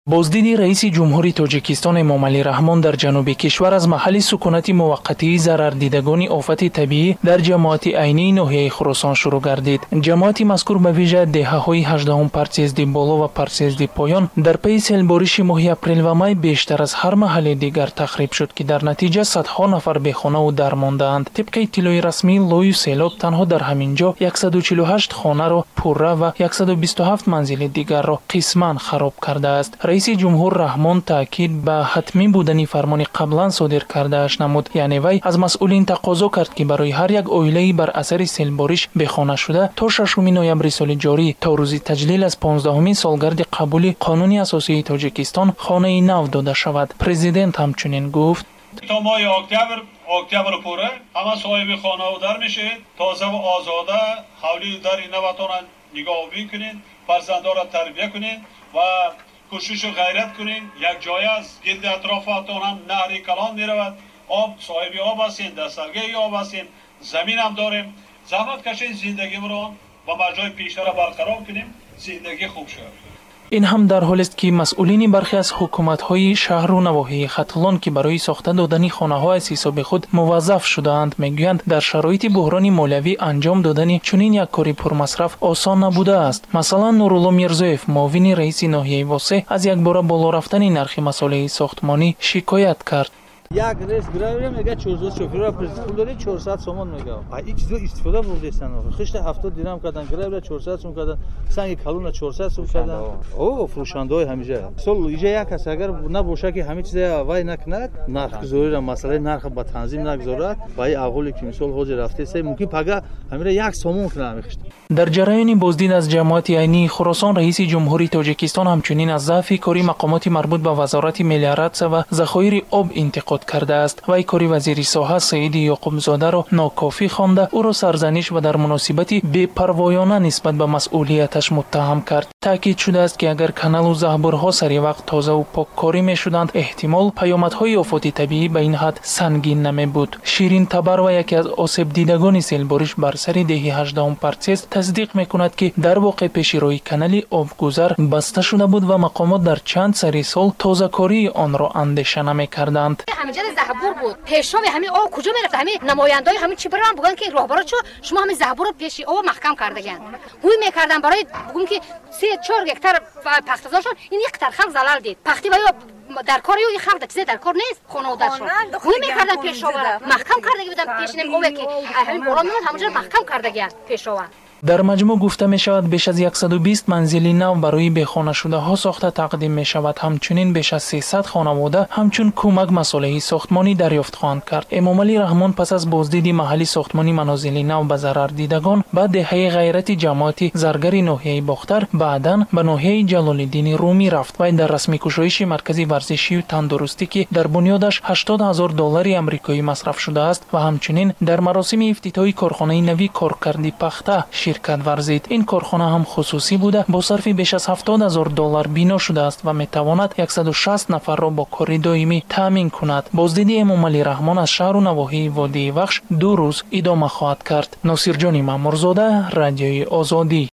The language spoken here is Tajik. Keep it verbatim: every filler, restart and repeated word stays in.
боздиди раиси ҷумҳури тоҷикистон эмомалӣ раҳмон дар ҷануби кишвар аз маҳалли сукунати муваққатии зарардидагони офати табиӣ дар ҷамоати айнии ноҳияи Хуросон шурӯъ гардид. ҷамоати мазкур ба вижа деҳаҳои ҳаждаҳум партсъезди боло ва партсъезди поён дар пайи селбориши моҳи апрел ва май бештар аз ҳар маҳалли дигар тахриб шуд, ки дар натиҷа садҳо нафар бехонаву дармондаанд. тибқи иттилои расмии лою селоб танҳо дар ҳамин ҷо яксаду чилу ҳашт хонаро пурра ва яксаду бисту ҳафт манзили дигарро қисман хароб кардааст. раиси ҷумҳур раҳмон таъкид ба ҳатмӣ будани фармони қаблан содир кардааш намуд. яъне вай аз масъулин тақозо кард, ки барои ҳар як оилаи бар асари селбориш бехона шуда то шашуми ноябри соли ҷорӣ то рӯзи таҷлил аз понздаҳумин солгарди қабули қонуни асосии тоҷикистон хонаи нав дода шавад. Президент ҳамчунин гуфт: то моҳи октябр октябр пура ҳама соҳиби хонаҳо дар мешавед, тозаву озода ҳавли дари наватона нигоҳубин кунед, фарзандонро тарбия кунед ва кӯшишу ғайрат кунед. якҷоя аз гирди атрофатон ҳам наҳри калон меравад, об соҳиби об ҳастем, дастаргаи об ҳастем, замин ҳам дорем. заҳмат кашед зиндагимро ба маҷрои пештара барқарор кунем, зиндагӣ хуб шавад. ин ҳам дар ҳолест, ки масъулини бархе аз ҳукуматҳои шаҳру навоҳии Хатулон, ки барои сохта додани хонаҳо аз ҳисоби худ муваззаф шудаанд, мегӯянд дар шароити буҳрони молиявӣ анҷом додани чунин як кори пурмасраф осон набудааст. масалан, Нурулло Мирзоев, муовини раиси ноҳияи Восе, аз якбора боло рафтани нархи масолиҳи сохтмонӣ шикоят кард. як рейс гравер мега чорсад шофёра пул дори чорсад сомон мега. А ин чизо истифода бурдестан. Хишта ҳафтод дирам кардан, гравер чорсад сом кардан, санги калуна чорсад сом кардан. О, фурӯшандаҳои ҳамиҷа. Сол иҷа як кас агар набоша ки ҳамин чиза вай накунад, нархгузорира масъалаи нарх ба танзим нагзорад, вай аввали ки мисол ҳозир рафтеса, мумкин пага ҳамира як сомон кунад мехишта. дар ҷараёни боздид аз ҷамоати айнии Хуросон, раиси ҷумҳури Тоҷикистон ҳамчунин аз заъфи кори мақомоти марбут ба вазорати мелиоратсия ва захоири об интиқод кардааст. вай кори вазири соҳа Саиди Ёқубзодаро нокофӣ хонда, ӯро сарзаниш ва дар муносибати бепарвоёна нисбат ба масъулияташ муттаҳам кард. таъкид шудааст, ки агар каналу заҳбурҳо сари вақт тозаву поккорӣ мешуданд, эҳтимол паёмадҳои офоти табиӣ ба ин ҳад сангин намебуд. Ширин Табарва, яке аз осебдидагони селбориш бар сари деҳи ҳаждаҳум партсъезд, тасдиқ мекунад, ки дар воқеъ пеши роҳи канали обгузар баста шуда буд ва мақомот дар чанд сари сол тозакории онро андеша намекарданд. ҳаминҷа заҳбур буд. пешови ҳамин об куҷо мерафт? ҳамин намояндаи ҳамин чӣ барам буган ки роҳбаро чо шумо ҳамин заҳбурро пеши об маҳкам кардаган. ҳуй мекардан барои бугум ки се чор гектар пахтазоршон ин як қадар халқ залал дид. пахти ва ё дар кор ё ин халқ да чизе дар кор нест. хонаводаршон ҳуй мекардан пешова маҳкам кардагӣ будан пешинем обе ки ҳамин боло мемонд ҳамунҷа маҳкам кардагиан пешова. дар маҷмӯъ гуфта мешавад, беш аз яксаду бист манзили нав барои бехонашудаҳо сохта тақдим мешавад. ҳамчунин беш аз сесад хонавода ҳамчун кӯмак масолиҳи сохтмонӣ дарёфт хоҳанд кард. эмомалӣ раҳмон пас аз боздиди маҳалли сохтмони манозили нав ба зарардидагон ба деҳаи ғайрати ҷамоати заргари ноҳияи Бохтар, баъдан ба ноҳияи Ҷалолиддини Румӣ рафт. вай дар расмикушоиши маркази варзишию тандурустӣ, ки дар бунёдаш ҳаштод ҳазор доллари амрикоӣ масраф шудааст, ва ҳамчунин дар маросими ифтитоҳи корхонаи нави коркарди пахта ширкат варзид. ин корхона ҳам хусусӣ буда, бо сарфи беш аз ҳафтод ҳазор доллар бино шудааст ва метавонад яксаду шаст нафарро бо кори доимӣ таъмин кунад. боздиди Эмомалӣ раҳмон аз шаҳру навоҳии Водии Вахш ду рӯз идома хоҳад кард. Носирҷони Маъмурзода, Радиои Озодӣ.